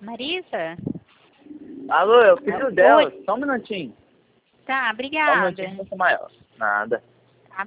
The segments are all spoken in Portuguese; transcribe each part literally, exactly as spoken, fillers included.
Marisa? Alô, é o filho dela. Oi. Só um minutinho. Tá, Só um obrigada. minutinho, não sou maior. Nada. Tá.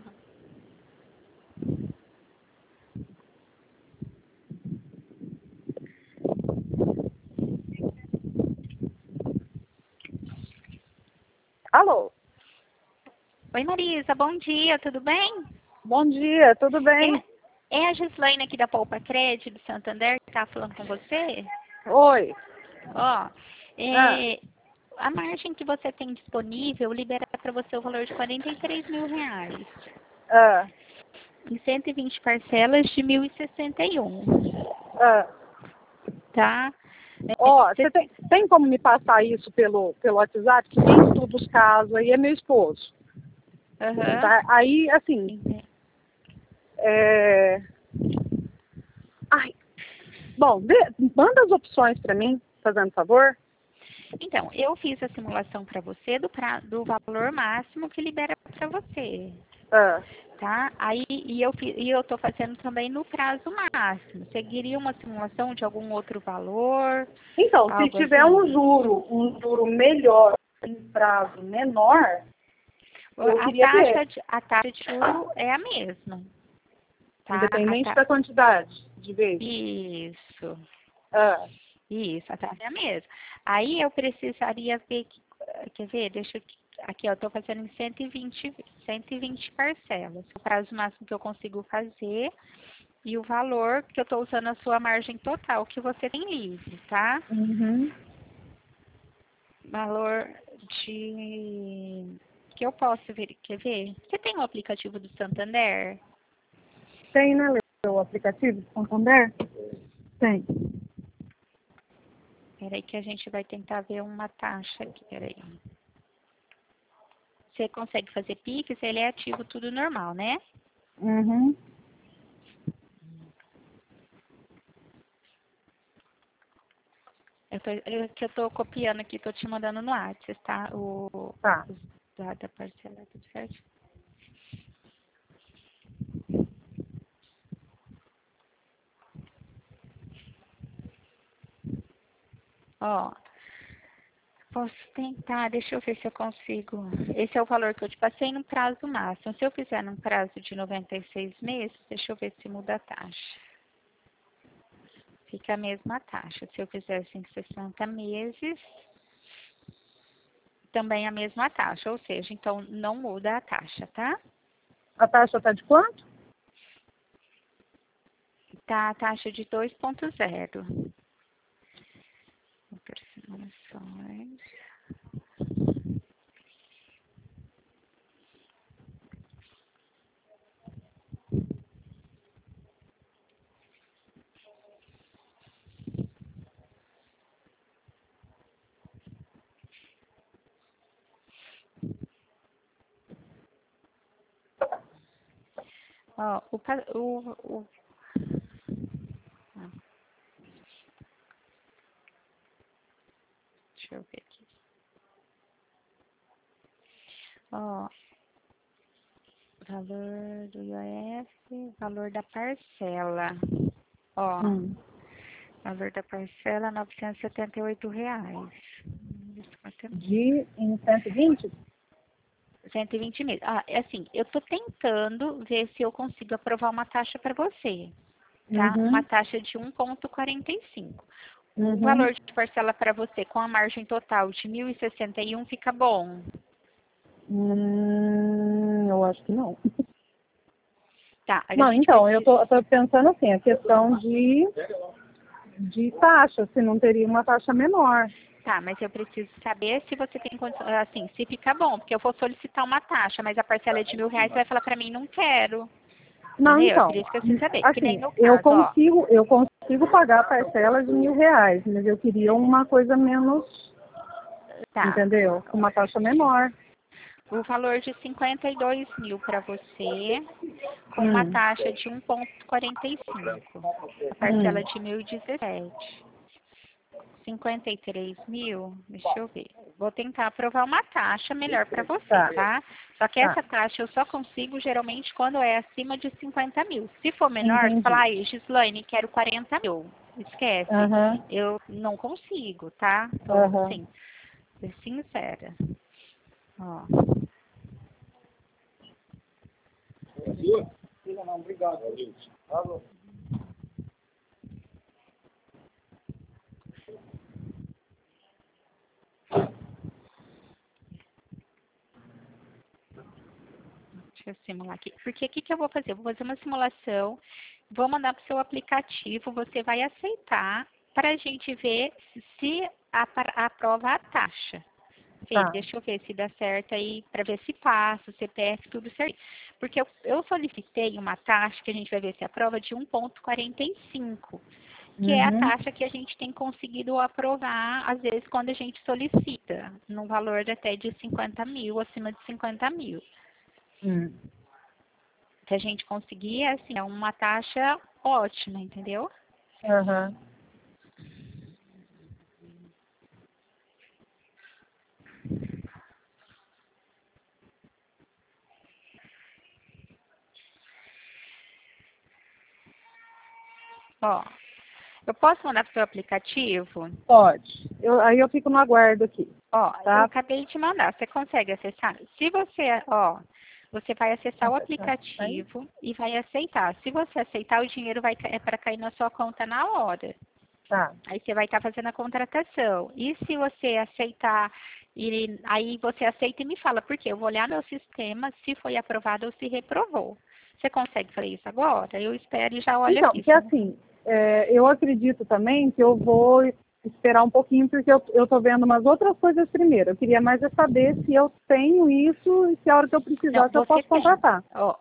Alô? Oi, Marisa, bom dia, tudo bem? Bom dia, tudo bem? É, é a Gislaine aqui da Poupa Crédito do Santander que tá falando com você? Oi. Ó, Ah. é, a margem que você tem disponível libera para você o valor de quarenta e três mil reais. Ah. Em cento e vinte parcelas de mil e sessenta e um. Ah. Tá? É, Ó, você você tem, tem como me passar isso pelo, pelo WhatsApp? Que quem estuda os casos aí é meu esposo. Aham. Tá? Aí, assim, Entendi. é... Ai, bom, dê, manda as opções para mim, fazendo favor. Então, eu fiz a simulação para você do, pra, do valor máximo que libera para você, Ah. tá? Aí, e eu, fi- e eu tô fazendo também no prazo máximo. Seguiria uma simulação de algum outro valor, Então, se algo tiver assim? um juro, um juro melhor em prazo menor, eu A queria taxa ter, de, a taxa de juro é a mesma, tá? A independente ta- da quantidade de vezes. Isso, Ah. isso, a taxa é a mesma. Aí eu precisaria ver, que- quer ver, deixa eu, aqui eu estou fazendo em cento e vinte, cento e vinte parcelas. O prazo máximo que eu consigo fazer e o valor que eu estou usando a sua margem total que você tem livre, tá? Uhum. Valor de... que eu posso ver, quer ver? Você tem o aplicativo do Santander? Tem, né, Lê, o aplicativo do Santander? Tem. Peraí que a gente vai tentar ver uma taxa aqui, peraí. Você consegue fazer Pix, ele é ativo tudo normal, né? Uhum. Eu tô, eu, que eu tô copiando aqui, tô te mandando no WhatsApp, tá? O, Tá. os dados da parcela, tudo certo? Ó, posso tentar, deixa eu ver se eu consigo. Esse é o valor que eu te passei no prazo máximo. Se eu fizer num prazo de noventa e seis meses, deixa eu ver se muda a taxa. Fica a mesma taxa. Se eu fizer em sessenta meses, também a mesma taxa. Ou seja, então não muda a taxa, tá? A taxa tá de quanto? Tá a taxa de dois ponto zero. Aproximações. Ó, o, pa- o, o, ah, deixa eu ver aqui. Ó, valor do I O F, valor da parcela. Ó, Hum. valor da parcela, novecentos e setenta e oito reais. De em cento e vinte? cento e vinte meses. Ah, é assim, eu tô tentando ver se eu consigo aprovar uma taxa para você, tá? Uhum. Uma taxa de um vírgula quarenta e cinco. O Uhum. valor de parcela para você com a margem total de mil e sessenta e um fica bom. Hum, eu acho que não. Tá, a Não, gente então, eu precisa... tô, eu tô pensando assim, a questão de, de taxa, se não teria uma taxa menor. Tá, mas eu preciso saber se você tem condição, assim, se fica bom, porque eu vou solicitar uma taxa, mas a parcela é de mil reais, você vai falar pra mim, não quero. Não, Entendeu? É por então, isso que eu preciso saber. Que nem assim, no eu caso, ó. consigo, eu consigo pagar a parcela de mil reais, mas eu queria uma coisa menos, Tá. entendeu? Com uma taxa menor. O valor de cinquenta e dois mil para você, com uma Hum. taxa de um vírgula quarenta e cinco. A Hum. parcela de mil e dezessete. cinquenta e três mil, deixa eu ver. Vou tentar aprovar uma taxa melhor para você, Tá. tá? Só que Tá. essa taxa eu só consigo geralmente quando é acima de cinquenta mil. Se for menor, você Entendi. fala, ai, Gislaine, quero quarenta mil. Esquece. Aham. Eu não consigo, tá? Tô, Aham. assim, ser sincera. Ó. Deixa eu simular aqui. Porque o que, que eu vou fazer? Eu vou fazer uma simulação, vou mandar para o seu aplicativo, você vai aceitar para a gente ver se apra- aprova a taxa. Fê, Tá. deixa eu ver se dá certo aí, para ver se passa, o C P F, tudo certo. Porque eu, eu solicitei uma taxa que a gente vai ver se aprova de um vírgula quarenta e cinco, que é a Uhum. taxa que a gente tem conseguido aprovar, às vezes, quando a gente solicita, num valor de até de cinquenta mil, acima de cinquenta mil. Hum. Se a gente conseguir, assim, é uma taxa ótima, entendeu? Aham. Ó, eu posso mandar para o seu aplicativo? Pode. Eu, aí eu fico no aguardo aqui. Ó, eu Tá? acabei de mandar. Você consegue acessar? Se você, ó, você vai acessar o aplicativo e vai aceitar. Se você aceitar, o dinheiro vai é para cair na sua conta na hora. Tá. Aí você vai estar fazendo a contratação. E se você aceitar, e aí você aceita e me fala, porque eu vou olhar meu sistema se foi aprovado ou se reprovou. Você consegue fazer isso agora? Eu espero e já olho Então, aqui. que assim, é, eu acredito também que eu vou esperar um pouquinho, porque eu, eu tô vendo umas outras coisas primeiro. Eu queria mais é saber se eu tenho isso e se a hora que eu precisar Não, que eu você posso tem. contratar. Ó,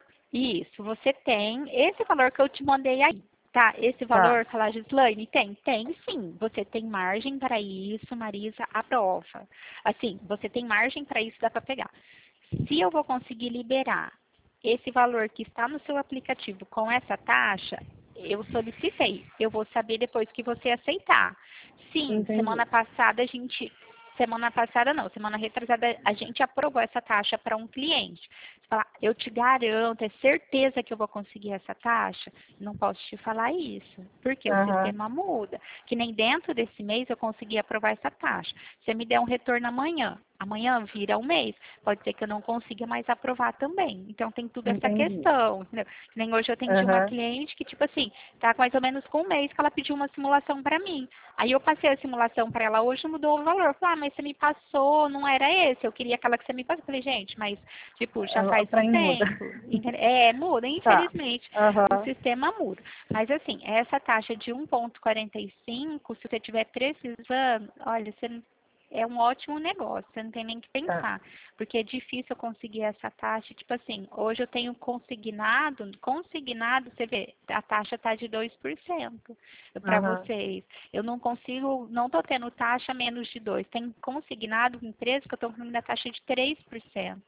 isso, você tem esse valor que eu te mandei aí. Tá, esse Tá. valor, falar Gislaine, tem? Tem sim. Você tem margem para isso, Marisa, aprova. Assim, você tem margem para isso, dá para pegar. Se eu vou conseguir liberar esse valor que está no seu aplicativo com essa taxa, eu solicitei. Eu vou saber depois que você aceitar. Sim, Entendi. semana passada a gente. Semana passada não, semana retrasada a gente aprovou essa taxa para um cliente. Você fala, eu te garanto, é certeza que eu vou conseguir essa taxa? Não posso te falar isso, porque o Aham. sistema muda. Que nem dentro desse mês eu consegui aprovar essa taxa. Você me der um retorno amanhã, amanhã vira um mês, pode ser que eu não consiga mais aprovar também. Então tem tudo essa Entendi. questão, entendeu? Que nem hoje eu atendi uma Aham. cliente que, tipo assim, tá mais ou menos com um mês que ela pediu uma simulação para mim. Aí eu passei a simulação para ela hoje, mudou o valor. Eu falei, ah, mas você me passou, não era esse, eu queria aquela que você me passou. Eu falei, gente, mas, tipo, já O faz um trem muda. tempo. entende- É, muda, Tá. infelizmente. O Aham. sistema muda. Mas assim, essa taxa de um vírgula quarenta e cinco, se você estiver precisando, olha, você não- é um ótimo negócio, você não tem nem que Tá. pensar. Porque é difícil eu conseguir essa taxa. Tipo assim, hoje eu tenho consignado, consignado, você vê, a taxa está de dois por cento para Aham. vocês. Eu não consigo, não estou tendo taxa menos de dois. Tem consignado empresa que eu estou tendo a taxa de três por cento.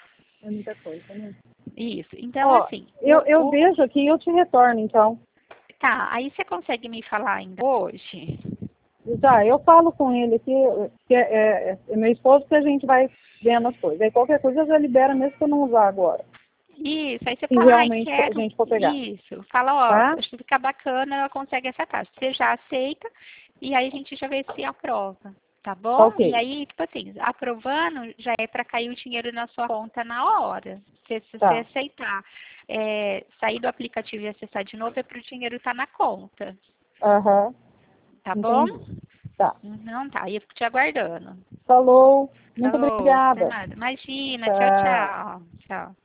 É muita coisa, né? Isso. Então, Ó, assim, eu, o, eu o- vejo aqui e eu te retorno, então. tá, aí você consegue me falar ainda hoje? Já, eu falo com ele aqui, que é, é, é meu esposo, que a gente vai vendo as coisas. Aí qualquer coisa já libera mesmo que eu não usar agora. Isso, aí você Se fala, ai, realmente a quero. gente for pegar. Isso, fala, ó, Tá? acho que fica bacana, ela consegue essa taxa. Você já aceita, e aí a gente já vê se aprova, tá Tá bom? E ok. aí, tipo assim, aprovando, já é para cair o dinheiro na sua conta na hora. Se, se você Tá. aceitar, é, sair do aplicativo e acessar de novo, é para o dinheiro estar na conta, Aham. tá bom? Entendi. Tá. Não tá, aí eu fico te aguardando. Falou. Muito Falou, até obrigada. mais. Imagina, tchau, Tchau. tchau. Tchau.